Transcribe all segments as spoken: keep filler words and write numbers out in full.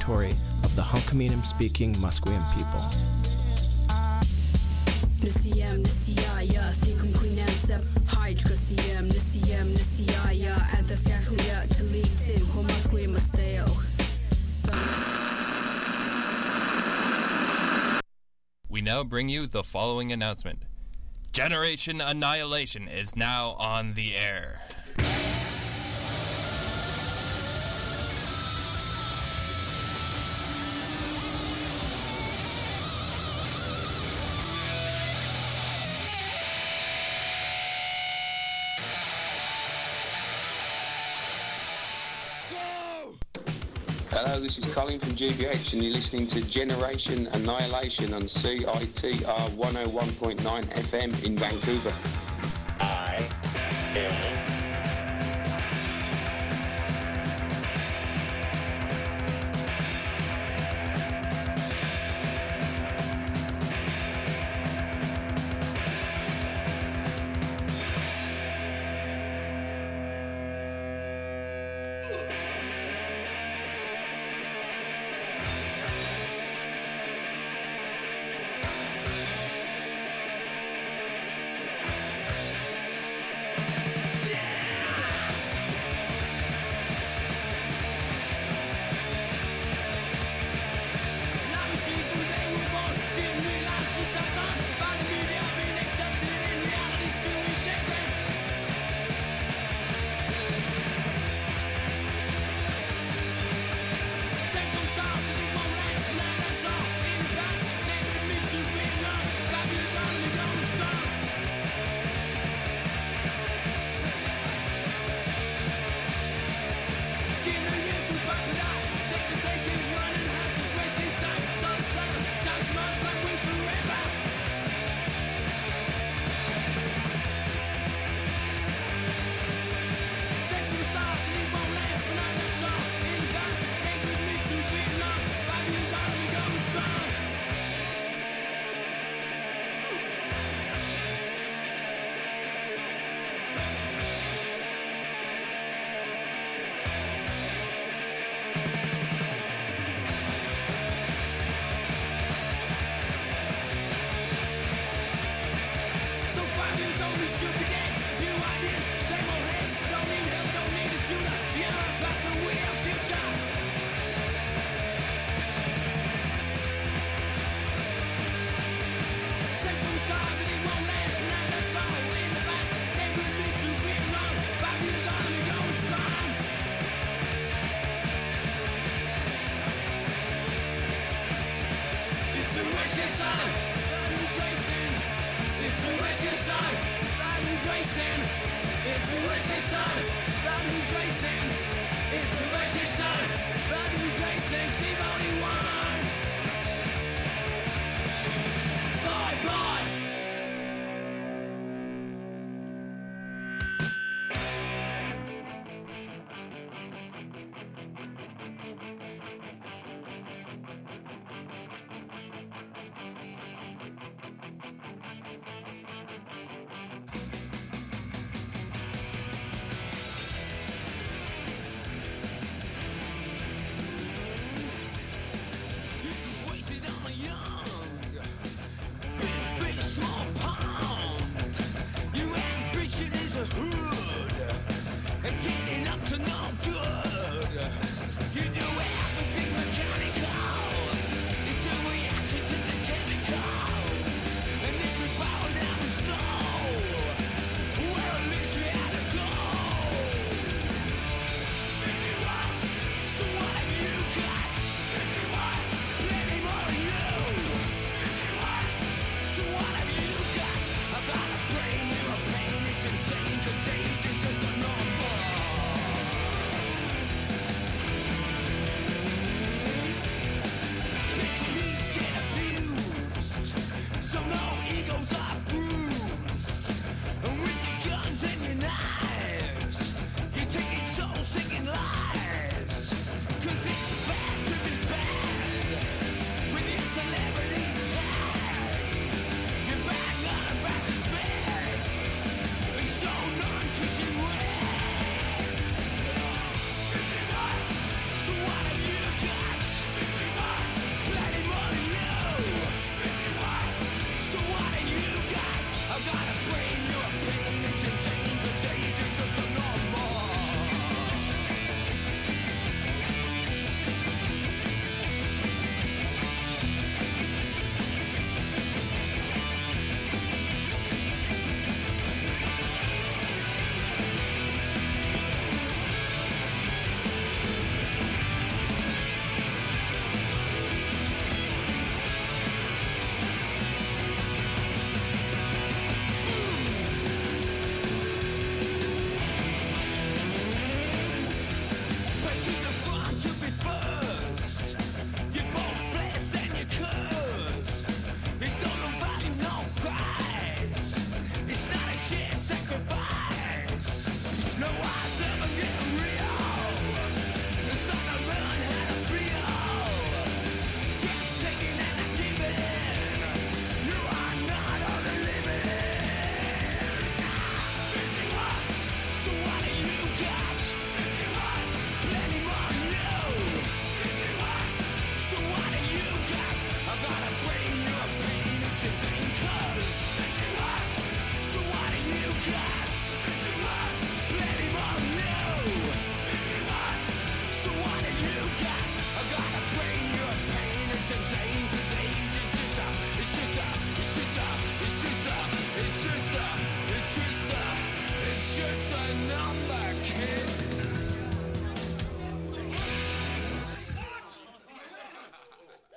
territory of the Hunkaminam-speaking Musqueam people. Nisiyam nisiyaya thikum quinansab hydra siyam nisiyam nisiyaya anthasyakhlia talitin homasque masteo. We now bring you the following announcement. Generation Annihilation is now on the air. Hello, this is Colin from G B H and you're listening to Generation Annihilation on C I T R one oh one point nine F M in Vancouver. I am...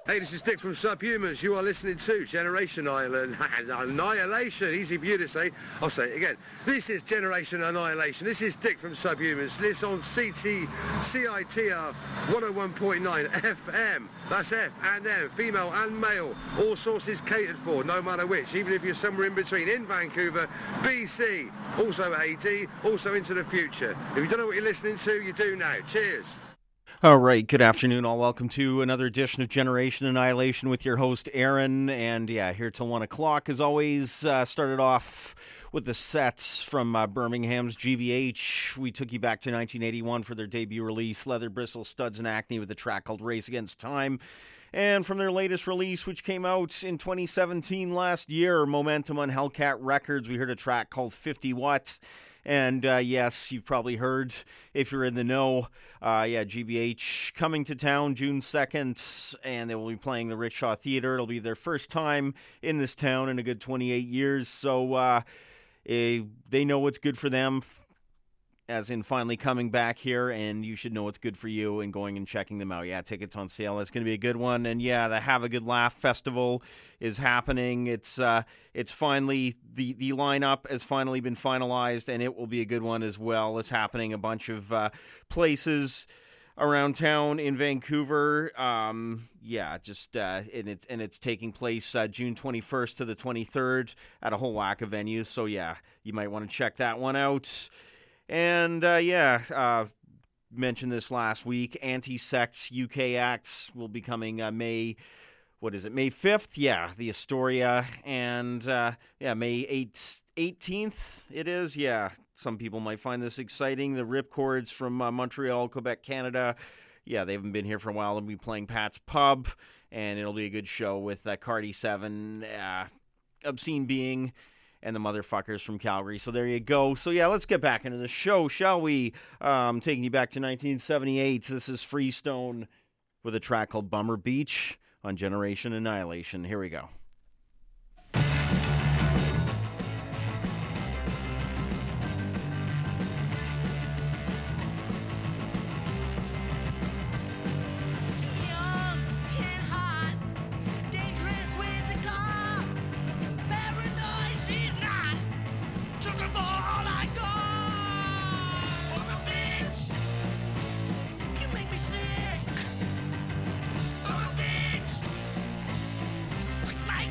Hey, this is Dick from Subhumans. You are listening to Generation Island. Annihilation. Easy for you to say. I'll say it again. This is Generation Annihilation. This is Dick from Subhumans. This on C T, C I T R one oh one point nine F M. That's F and M, female and male. All sources catered for, no matter which. Even if you're somewhere in between, in Vancouver, B C, also A D, also into the future. If you don't know what you're listening to, you do now. Cheers. All right, good afternoon, all. Welcome to another edition of Generation Annihilation with your host, Aaron. And yeah, here till one o'clock, as always. Uh, started off with the sets from uh, Birmingham's G B H. We took you back to nineteen eighty-one for their debut release, Leather Bristle, Studs and Acne, with a track called Race Against Time. And from their latest release, which came out in twenty seventeen last year, Momentum on Hellcat Records, we heard a track called fifty watt. And, uh, yes, you've probably heard, if you're in the know, uh, yeah, G B H coming to town June second, and they will be playing the Rickshaw Theater. It'll be their first time in this town in a good twenty-eight years, so uh, eh, they know what's good for them, as in finally coming back here, and you should know what's good for you and going and checking them out. Yeah, tickets on sale. It's going to be a good one. And yeah, the Have a Good Laugh Festival is happening. It's uh, it's finally, the, the lineup has finally been finalized, and it will be a good one as well. It's happening a bunch of uh, places around town in Vancouver. Um, yeah, just, uh, and it's, and it's taking place uh, June twenty-first to the twenty-third at a whole whack of venues. So yeah, you might want to check that one out. And, uh, yeah, uh, mentioned this last week, Anti-Sex U K Acts will be coming uh, May, what is it, May fifth? Yeah, the Astoria. And, uh, yeah, May eighteenth it is. Yeah, some people might find this exciting. The Ripcords from uh, Montreal, Quebec, Canada. Yeah, they haven't been here for a while. They'll be playing Pat's Pub, and it'll be a good show with uh, Cardi seven, uh, Obscene Being, and the motherfuckers from Calgary. So there you go. So yeah, let's get back into the show, shall we? Um, taking you back to nineteen seventy-eight. This is Freestone with a track called Bummer Beach on Generation Annihilation. Here we go. Like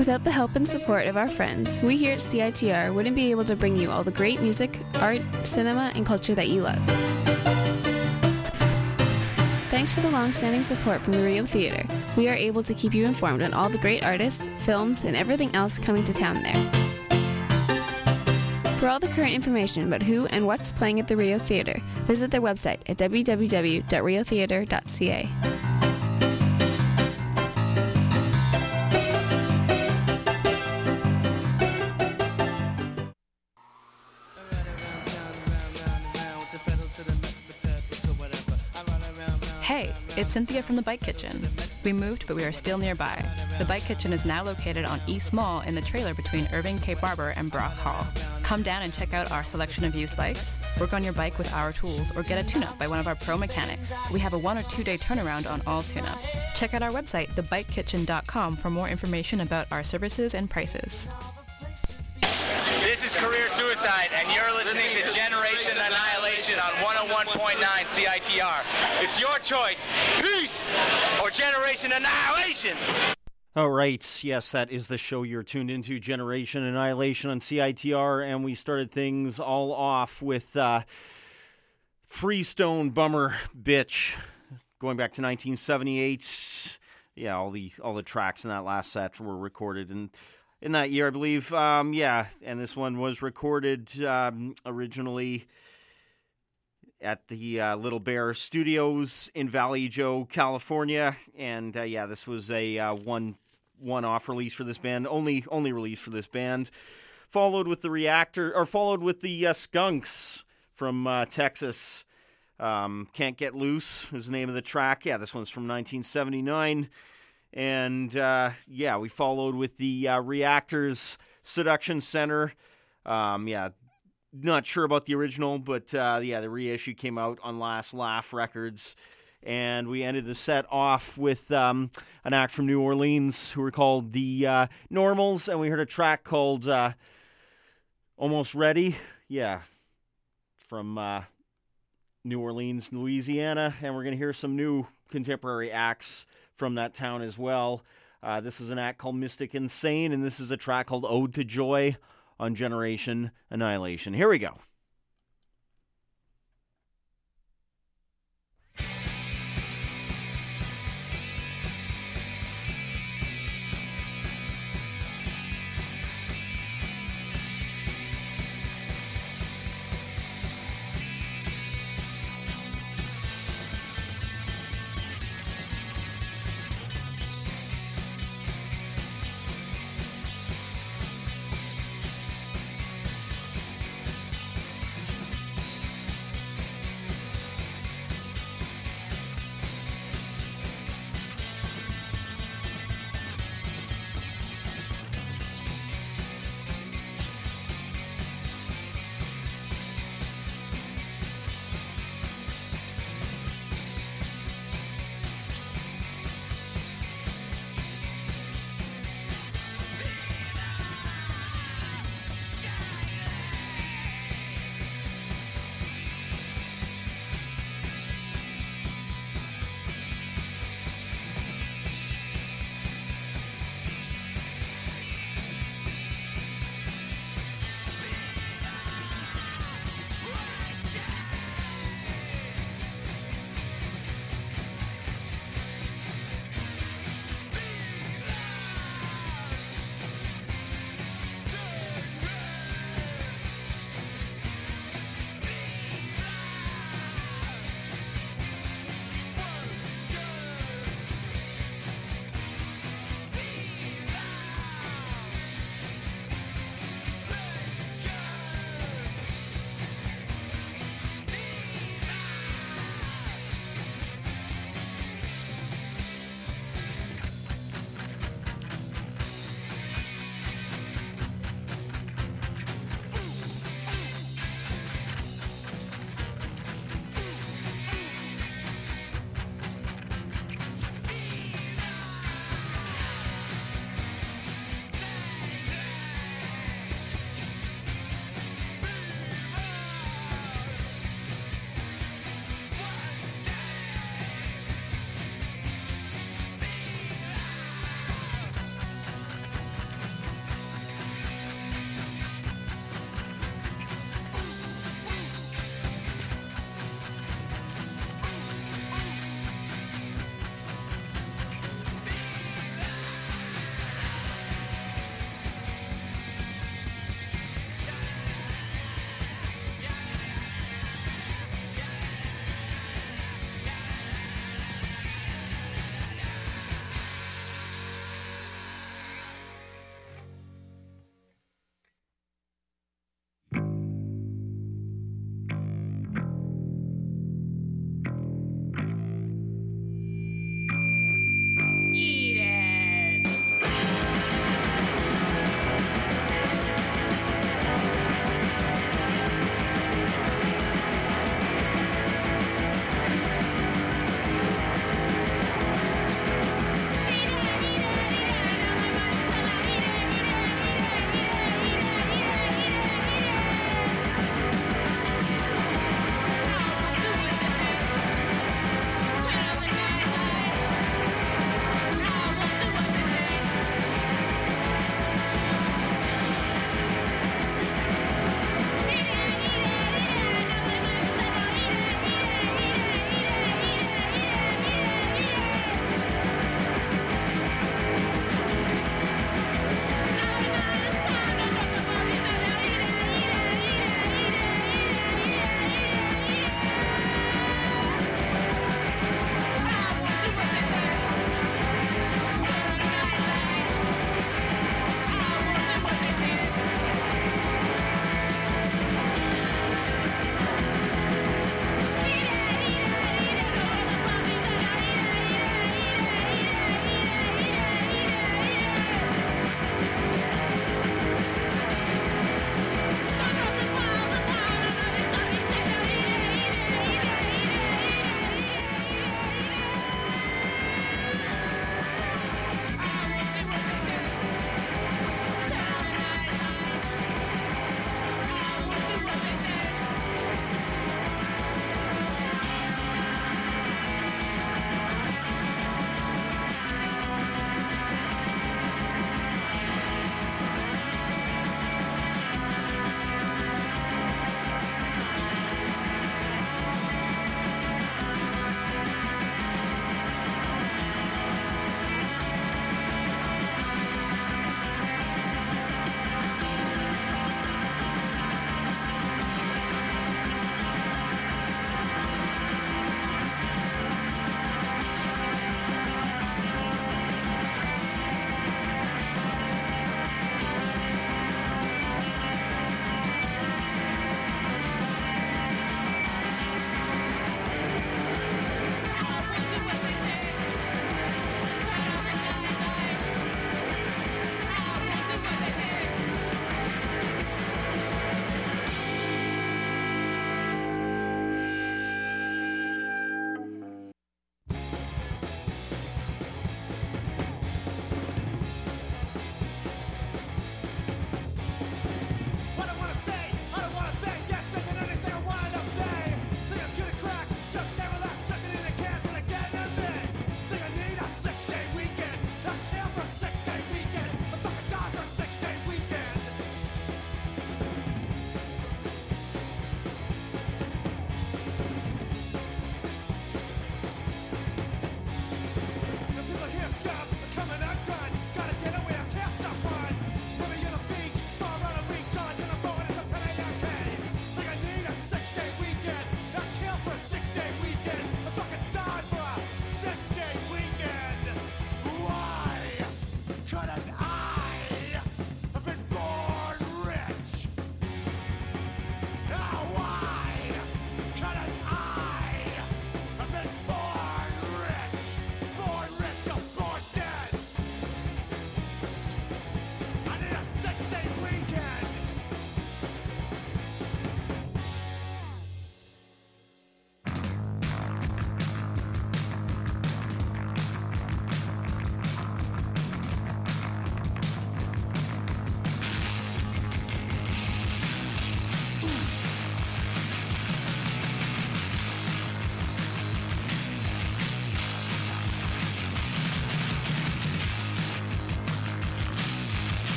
Without the help and support of our friends, we here at C I T R wouldn't be able to bring you all the great music, art, cinema, and culture that you love. Thanks to the long-standing support from the Rio Theatre, we are able to keep you informed on all the great artists, films, and everything else coming to town there. For all the current information about who and what's playing at the Rio Theatre, visit their website at w w w dot rio theatre dot c a. Hey, it's Cynthia from the Bike Kitchen. We moved, but we are still nearby. The Bike Kitchen is now located on East Mall in the trailer between Irving, Cape Barber, and Brock Hall. Come down and check out our selection of used bikes, work on your bike with our tools, or get a tune-up by one of our pro mechanics. We have a one or two day turnaround on all tune-ups. Check out our website, the bike kitchen dot com, for more information about our services and prices. This is Career Suicide, and you're listening to Generation Annihilation on one oh one point nine C I T R. It's your choice, peace or Generation Annihilation. All right, yes, that is the show you're tuned into, Generation Annihilation on C I T R, and we started things all off with uh, Freestone Bummer Bitch, going back to nineteen seventy-eight. Yeah, all the all the tracks in that last set were recorded in, in that year, I believe. Um, yeah, and this one was recorded um, originally at the uh, Little Bear Studios in Valley Joe, California, and uh, yeah, this was a uh, one one-off release for this band, only only release for this band. Followed with the Reactor, or followed with the uh, Skunks from uh, Texas. Um, Can't Get Loose is the name of the track. Yeah, this one's from nineteen seventy-nine, and uh, yeah, we followed with the uh, Reactors Seduction Center. Um, yeah. Not sure about the original, but uh, yeah, the reissue came out on Last Laugh Records. And we ended the set off with um, an act from New Orleans who were called the uh, Normals, and we heard a track called uh, Almost Ready. Yeah, from uh, New Orleans, Louisiana. And we're going to hear some new contemporary acts from that town as well. Uh, this is an act called Mystic Insane, and this is a track called Ode to Joy on Generation Annihilation. Here we go.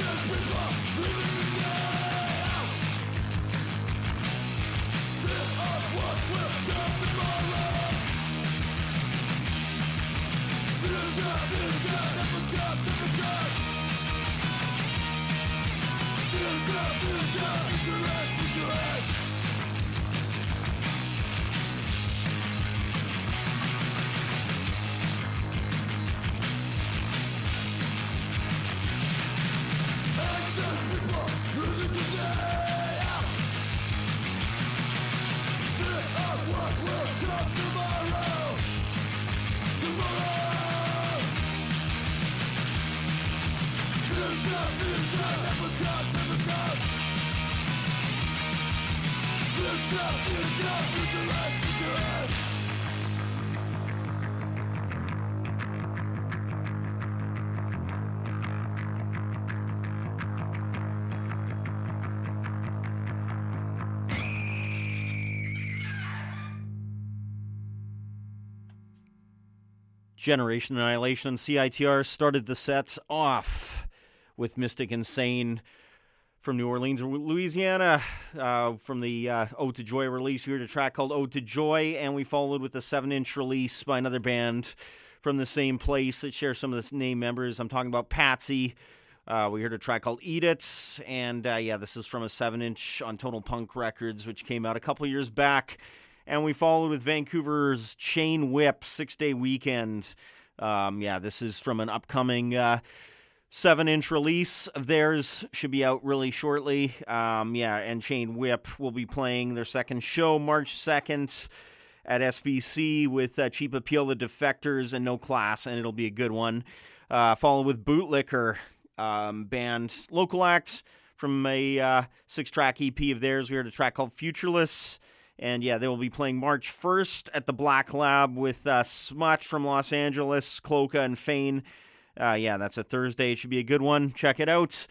Generation Annihilation, C I T R started the sets off with Mystic Insane from New Orleans, Louisiana, uh, from the uh, Ode to Joy release. We heard a track called Ode to Joy, and we followed with a seven-inch release by another band from the same place that shares some of the name members. I'm talking about Patsy. Uh, we heard a track called Eat It, and uh, yeah, this is from a seven-inch on Total Punk Records, which came out a couple years back. And we followed with Vancouver's Chain Whip, six-day weekend. Um, yeah, this is from an upcoming uh, seven-inch release of theirs. Should be out really shortly. Um, yeah, and Chain Whip will be playing their second show March second at S B C with uh, Cheap Appeal, The Defectors, and No Class, and it'll be a good one. Uh, followed with Bootlicker, um, band, local act from a uh, six-track E P of theirs. We heard a track called Futureless. And yeah, they will be playing March first at the Black Lab with uh, Smut from Los Angeles, Cloaca, and Fane. Uh, yeah, that's a Thursday. It should be a good one. Check it out.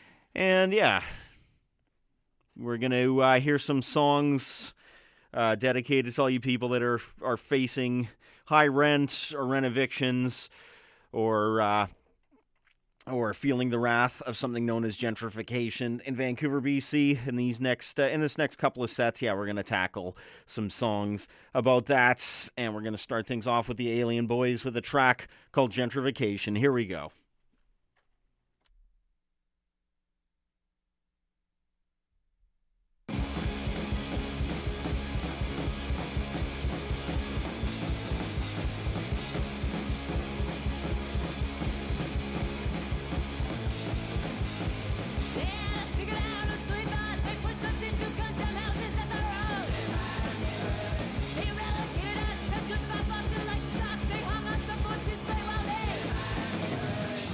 And yeah, we're going to uh, hear some songs uh, dedicated to all you people that are are facing high rent or rent evictions or uh, or feeling the wrath of something known as gentrification in Vancouver, B C. In these next, uh, in this next couple of sets, yeah, we're going to tackle some songs about that, and we're going to start things off with the Alien Boys with a track called Gentrification. Here we go. Just my body like stock, they hung us up on display while they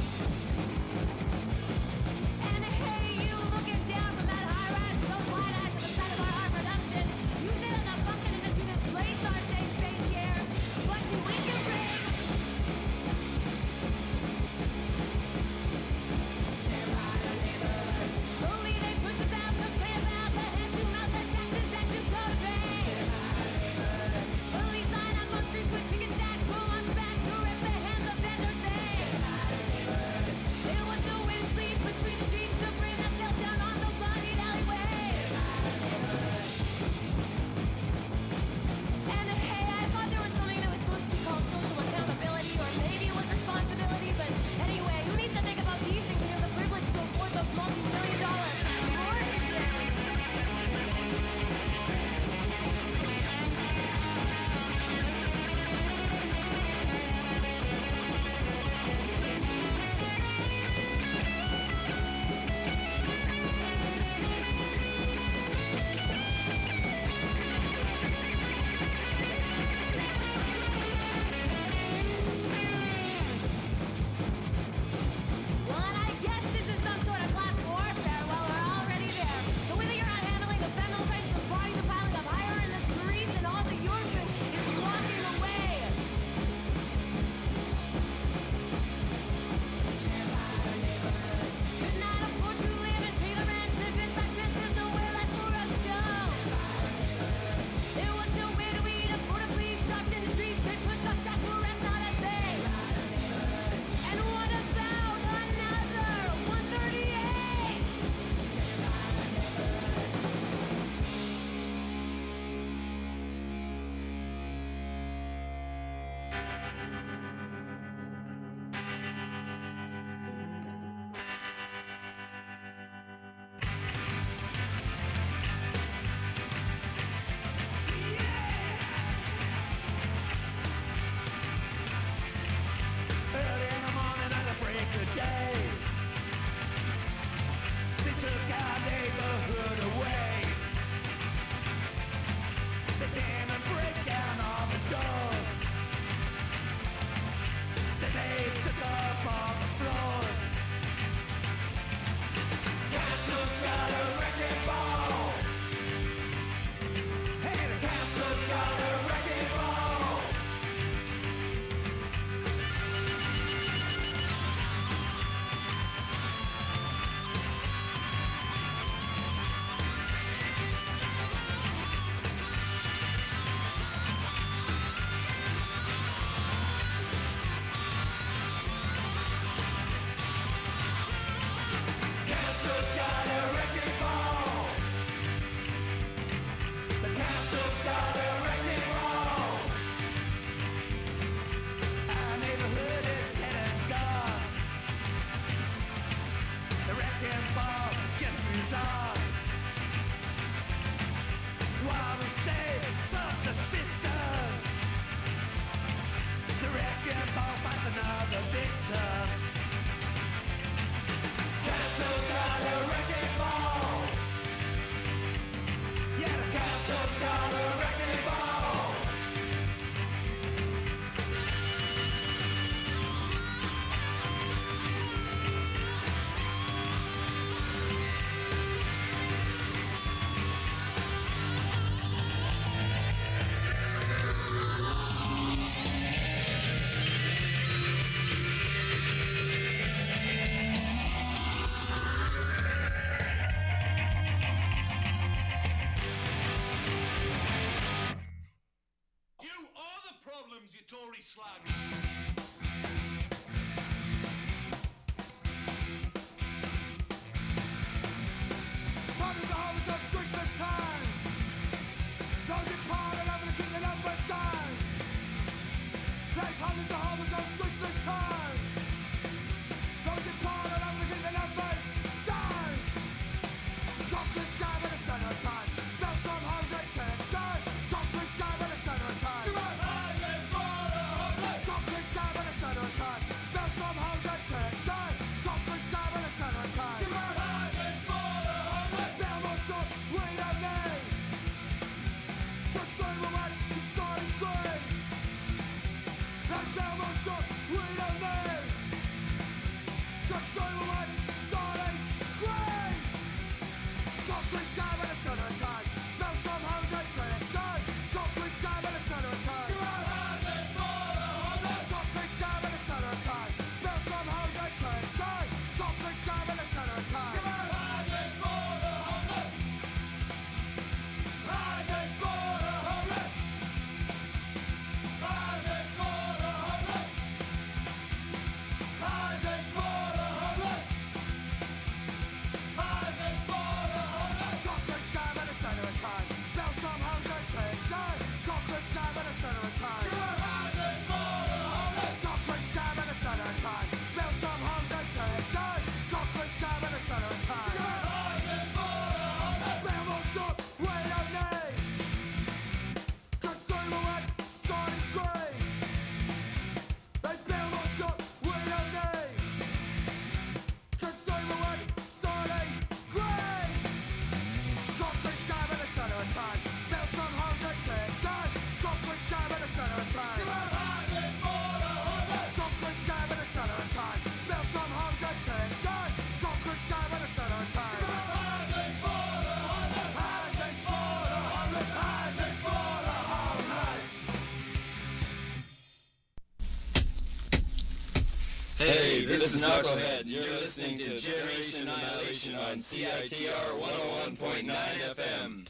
Hey, this is Knucklehead. You're listening to Generation Annihilation on C I T R one oh one point nine F M.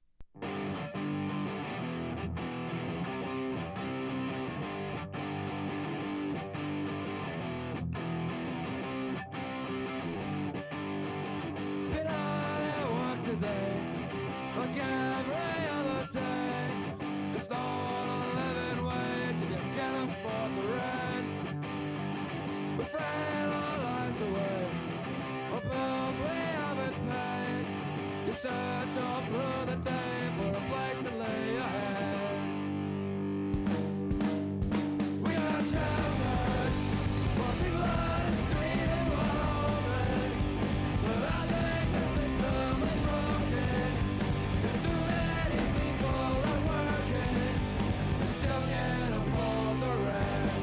Been hard at work today, like every other day. It's not a living wage if you can't afford the rent. We friend our lives away, our bills we haven't paid. You search all through the day for a place to lay your head. We got shelters for people on the street and we're homeless. But I think the system is broken. There's too many people are working and still can't afford the rent.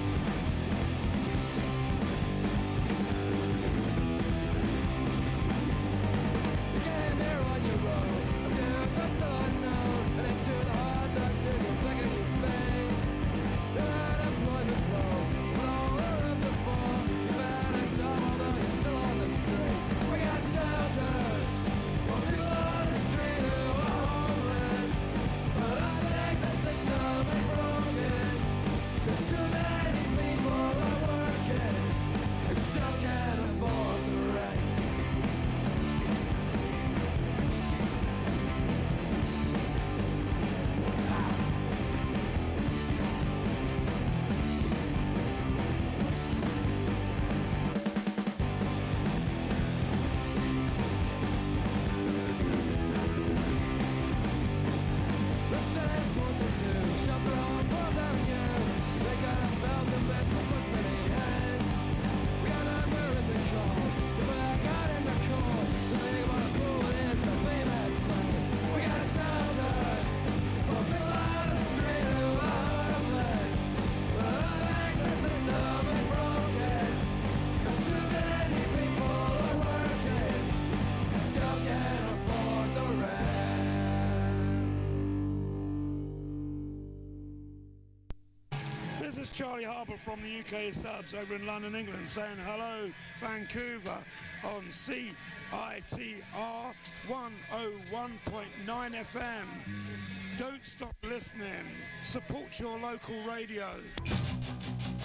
You came here on your own, and you're just unknown, and then do the hard drugs till you're black in your face. Your unemployment's low, but all the rooms are full. You've had a job, although you're still on the street. We got shelters for people on the street who are homeless. But I think the system is broken. There's too many people are working and still can't afford the rent. The same person do shelter on both Avenue. They got a thousand beds for plus many heads. We got number in the show. The black out in the cold. The thing about the pool is the famous lane. We got shelters for people on the street who are homeless. But I think the system is broken. There's too many people are working and still can't afford the rent. This is Charlie Harper from the U K subs over in London, England, saying hello, Vancouver, on C I T R one oh one point nine F M. Don't stop listening. Support your local radio.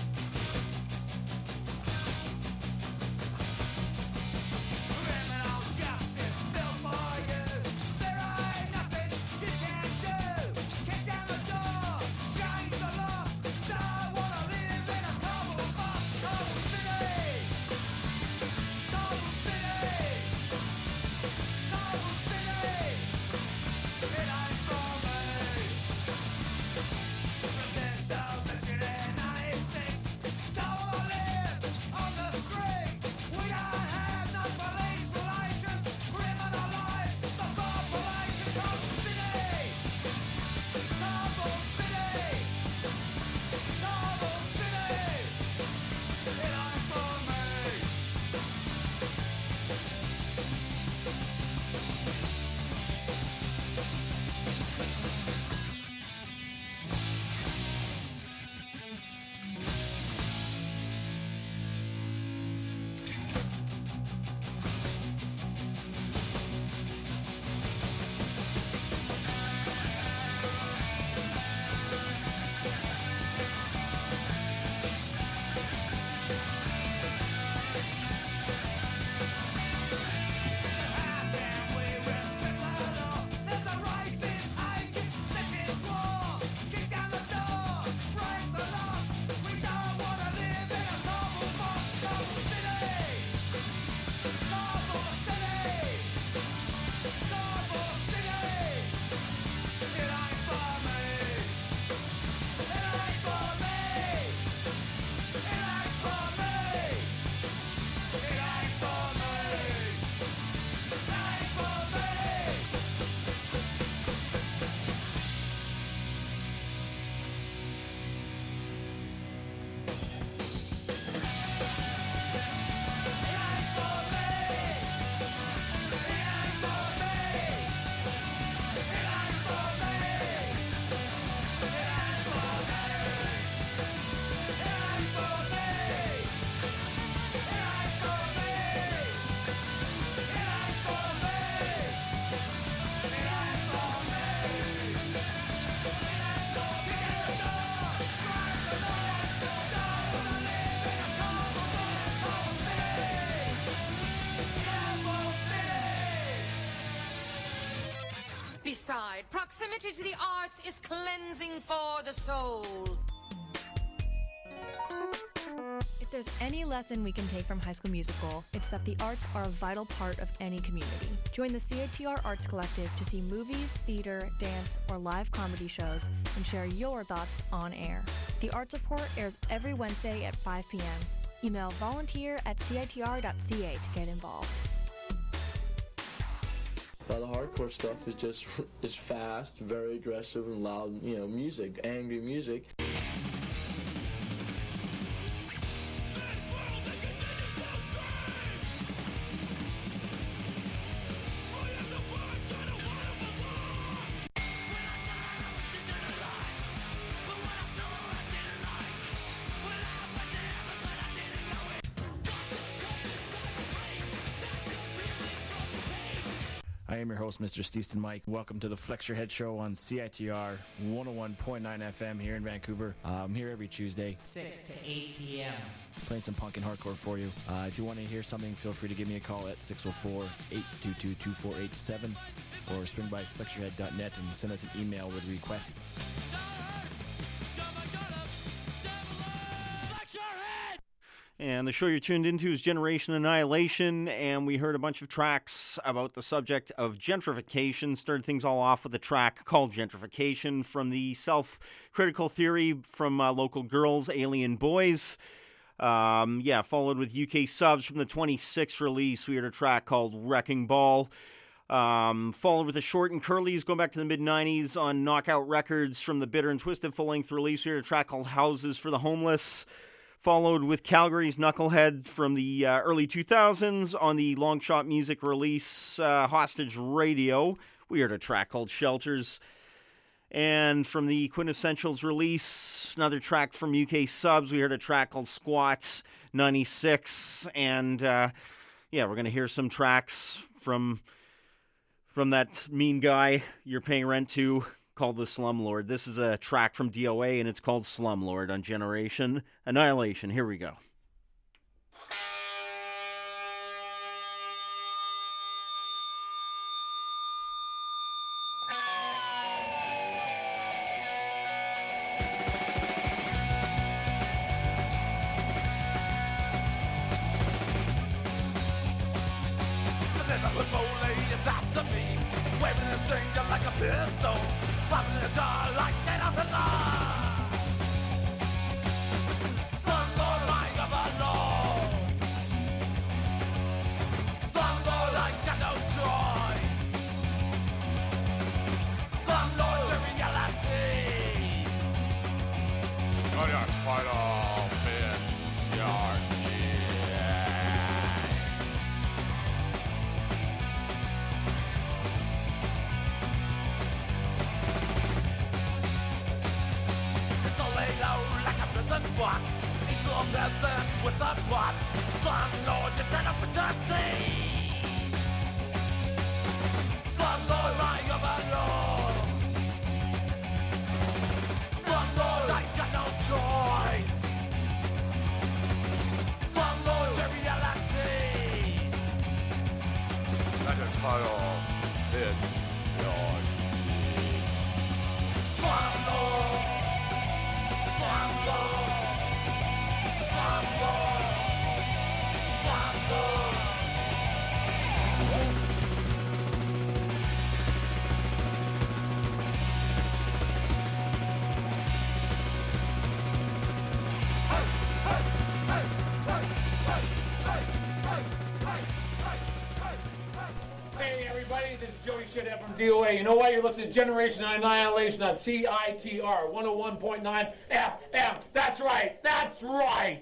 Proximity to the arts is cleansing for the soul. If there's any lesson we can take from High School Musical, it's that the arts are a vital part of any community. Join the C I T R Arts Collective to see movies, theater, dance, or live comedy shows and share your thoughts on air. The Arts Report airs every Wednesday at five p.m. Email volunteer at C I T R dot C A to get involved. Now, the hardcore stuff is just is fast, very aggressive and loud, you know, music, angry music. I am your host, Mister Steeston Mike. Welcome to the Flex Your Head Show on C I T R one oh one point nine F M here in Vancouver. Uh, I'm here every Tuesday. six to eight p.m. Playing some punk and hardcore for you. Uh, if you want to hear something, feel free to give me a call at six oh four, eight two two, two four eight seven or swing by flex your head dot net and send us an email with a request. And the show you're tuned into is Generation Annihilation, and we heard a bunch of tracks about the subject of gentrification. Started things all off with a track called Gentrification from the Self-Critical Theory from uh, Local Girls, Alien Boys. Um, yeah, followed with U K Subs from the twenty-sixth release. We heard a track called Wrecking Ball. Um, followed with the Short and Curlies going back to the mid nineties on Knockout Records from the Bitter and Twisted full-length release. We heard a track called Houses for the Homeless. Followed with Calgary's Knucklehead from the uh, early two thousands on the Longshot Music release, uh, Hostage Radio. We heard a track called Shelters. And from the Quintessentials release, another track from U K Subs. We heard a track called Squats ninety-six. And, uh, yeah, we're going to hear some tracks from, from that mean guy you're paying rent to, called The Slumlord. This is a track from D O A, and it's called Slumlord on Generation Annihilation. Here we go. D O A. You know why? You're listening to Generation Annihilation on C I T R one oh one point nine F M. That's right. That's right.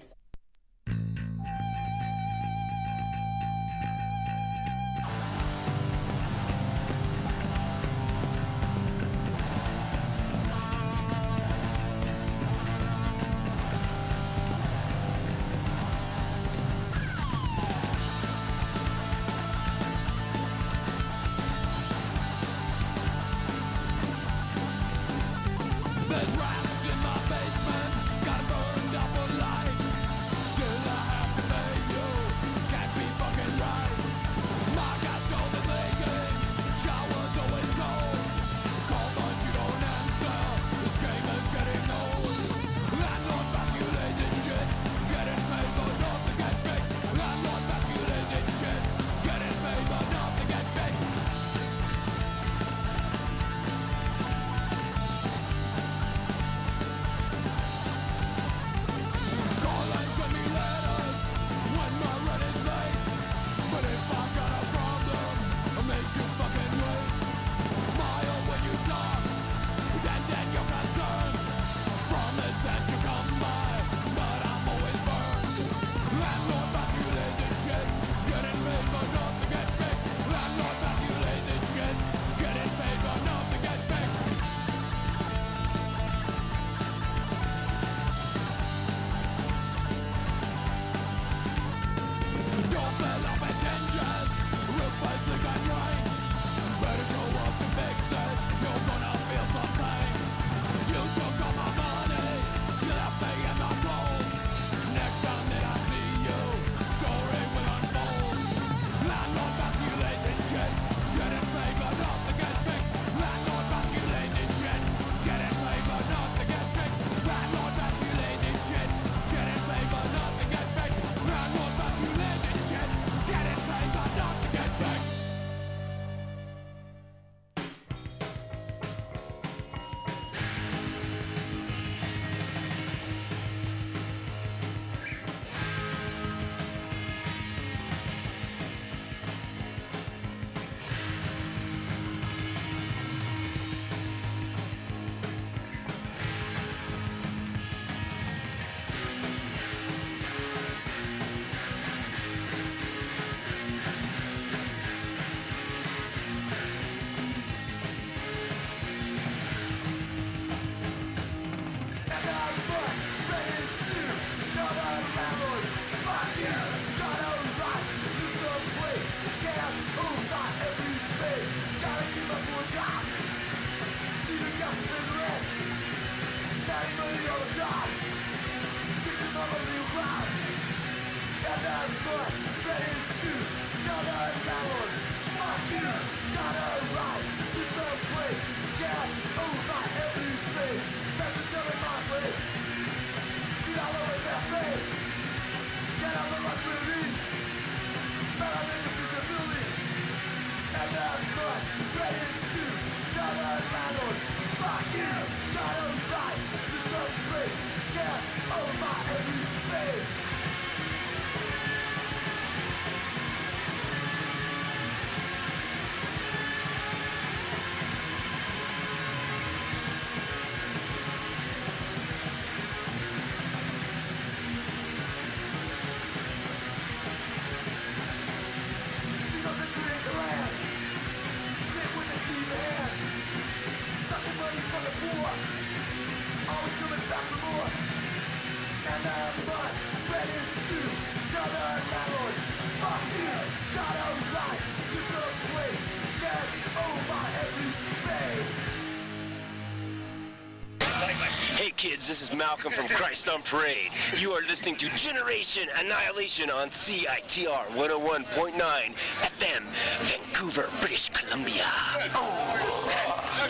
There's rats in my basement, got burned up alive. Hey kids, this is Malcolm from Christ on Parade. You are listening to Generation Annihilation on C I T R one oh one point nine F M, Vancouver, British Columbia. Oh.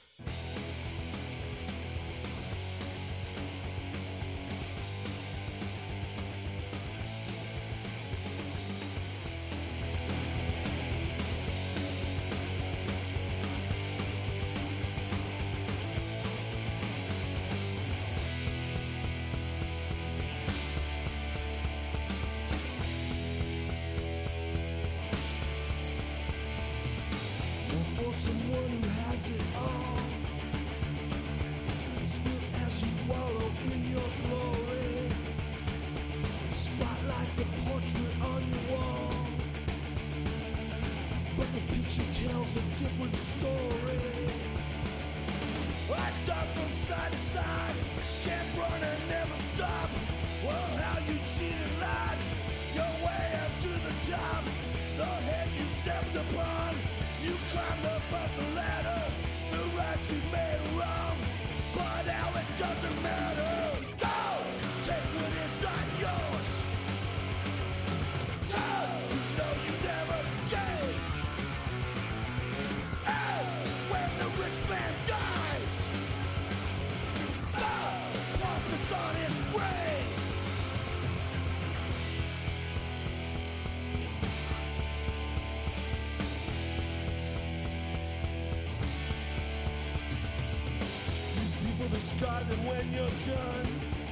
That when you're done,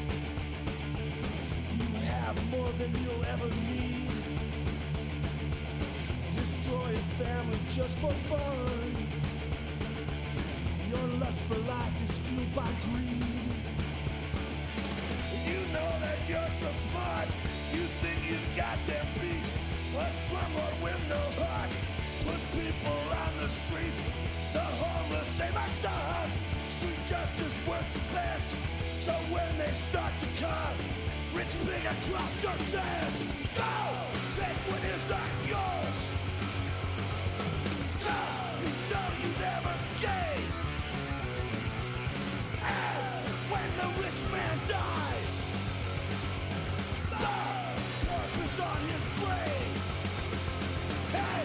you have more than you'll ever need. Destroy a family just for fun. Your lust for life is fueled by greed. You know that you're so smart, you think you've got them beat. A slumlord with no heart, put people on the street. The homeless say my stuff. Street justice works best. So when they start to come, rich pig across your chest. Go! Take what is not yours. Cause you know you never gain. And when the rich man dies, the purpose on his grave. Hey!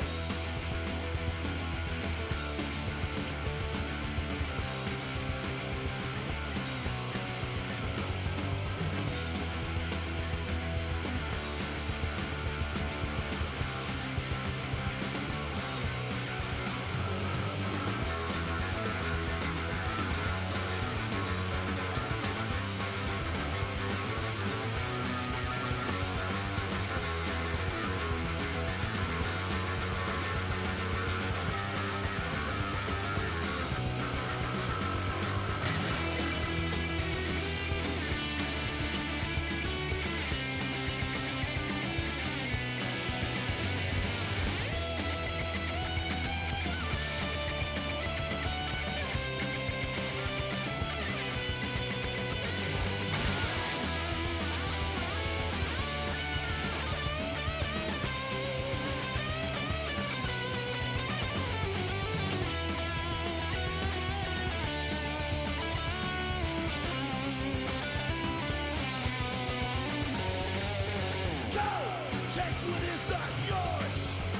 take what is not yours.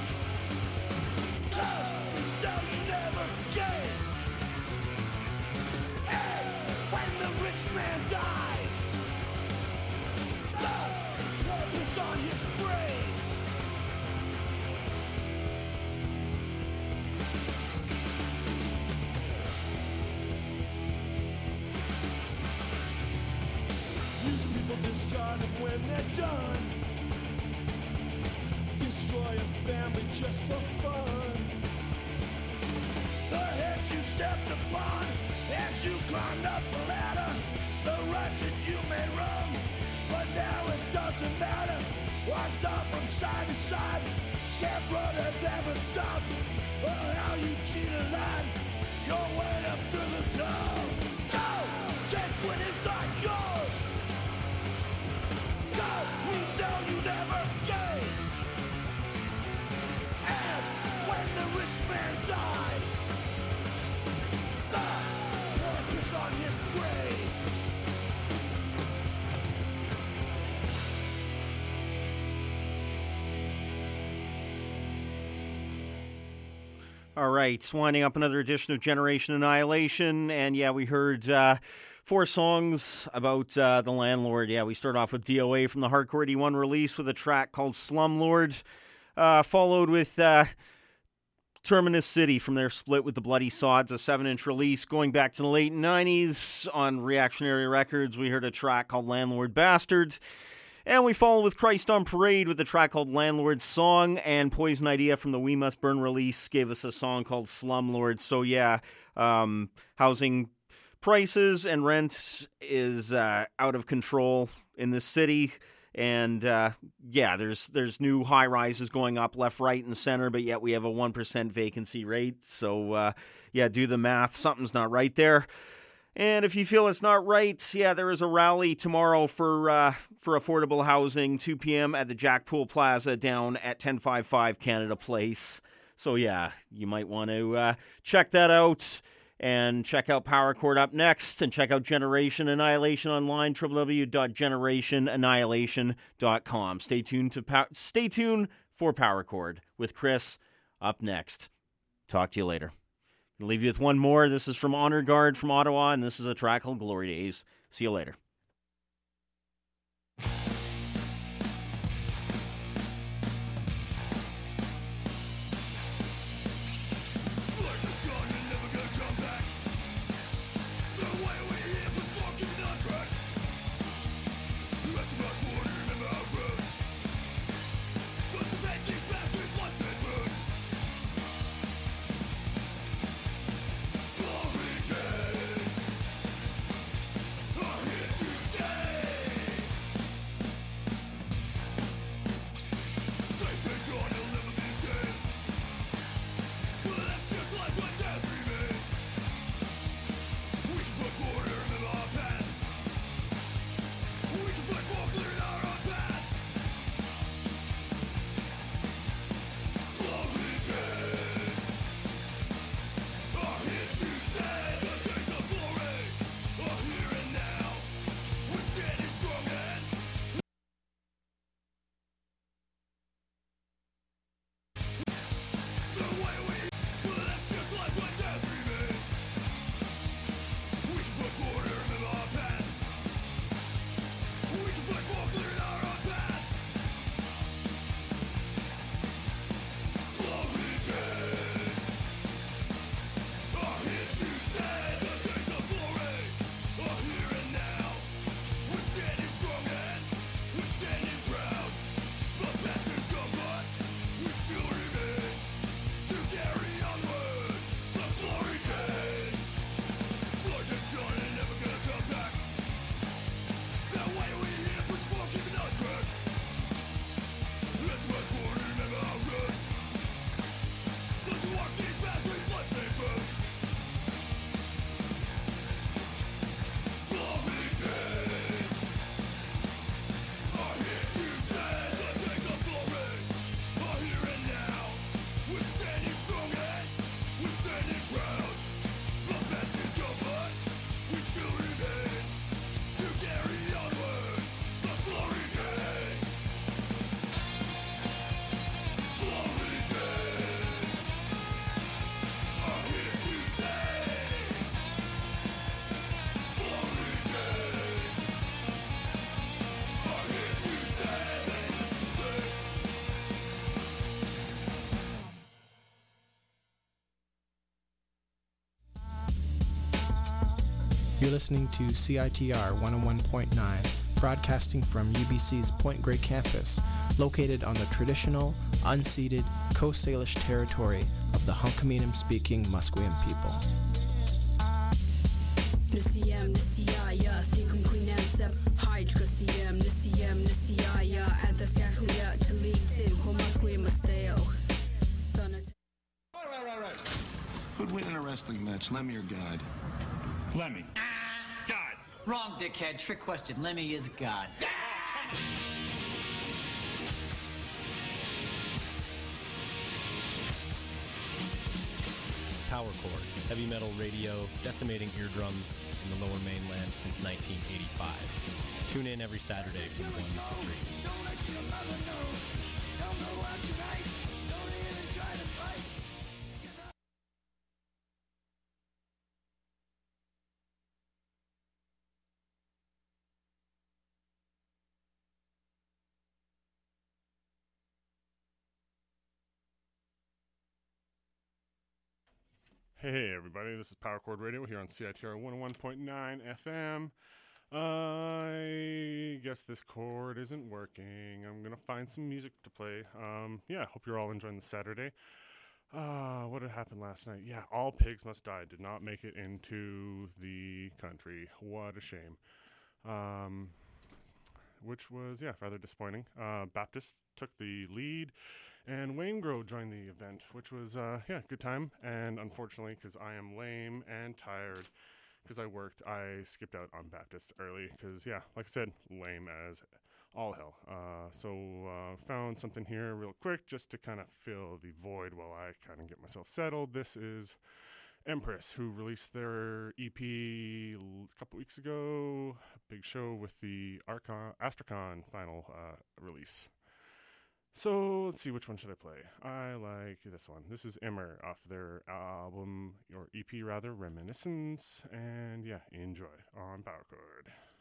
Cause no, you never gain. And when the rich man dies, the purpose on his grave. These people discard them when they're done. Destroy a family just for fun. The head you stepped upon as you climbed up the ladder. The rights that you may run, but now it doesn't matter. Walked off from side to side, scared brother never stopped. Oh, how you cheated, lad, your way up through the door. Go, take what is not yours. Cause we know you never gave. And when the rich man dies, the purpose on his grave. All right, winding up another edition of Generation Annihilation, and yeah, we heard uh, four songs about uh, the landlord. Yeah, we start off with D O A from the Hardcore eighty-one release with a track called Slumlord, uh, followed with uh, Terminus City from their split with the Bloody Sods, a seven-inch release going back to the late nineties on Reactionary Records. We heard a track called Landlord Bastard. And we follow with Christ on Parade with a track called Landlord's Song, and Poison Idea from the We Must Burn release gave us a song called Slumlord. So yeah, um, housing prices and rent is uh, out of control in this city. And uh, yeah, there's there's new high rises going up left, right, and center, but yet we have a one percent vacancy rate. So uh, yeah, do the math. Something's not right there. And if you feel it's not right, yeah, there is a rally tomorrow for uh, for affordable housing, two p.m. at the Jack Pool Plaza down at ten fifty-five Canada Place. So yeah, you might want to uh, check that out and check out Power Chord up next, and check out Generation Annihilation online, w w w dot generation annihilation dot com. Stay tuned to pow- stay tuned for Power Chord with Chris up next. Talk to you later. I'll leave you with one more. This is from Honor Guard from Ottawa, and this is a track called Glory Days. See you later. Glory days, I hit You're listening to C I T R one oh one point nine, broadcasting from U B C's Point Grey campus, located on the traditional, unceded Coast Salish territory of the Hunkaminam-speaking Musqueam people. Nisiyam, Nisiyaya, Thikum Queenansep, Hydra Siyam, Nisiyam, Nisiyaya, Anthasyakuya, Talitin, Homasqueam Masteo. Right, right, right, right. Who'd win in a wrestling match, Lemmy or God? Lemmy. God. Wrong, dickhead. Trick question. Lemmy is God. Power Chord, heavy metal radio, decimating eardrums in the Lower Mainland since nineteen eighty-five. Tune in every Saturday from one to three. Hey everybody, this is Power Chord Radio here on C I T R one oh one point nine F M. I guess this chord isn't working. I'm gonna find some music to play. Um, yeah, hope you're all enjoying the Saturday. Uh, what had happened last night? Yeah, All Pigs Must Die did not make it into the country. What a shame. Um, which was, yeah, rather disappointing. Uh, Baptist took the lead, and Wayne Grove joined the event, which was, uh, yeah, good time. And unfortunately, because I am lame and tired, because I worked, I skipped out on Baptist early, because, yeah, like I said, lame as all hell. Uh, so uh, found something here real quick just to kind of fill the void while I kind of get myself settled. This is Empress, who released their E P a couple weeks ago. Big show with the Archon, Astracon final uh, release. So let's see, which one should I play? I like this one. This is Immer off their album, or E P rather, Reminiscence. And yeah, enjoy on Power Chord.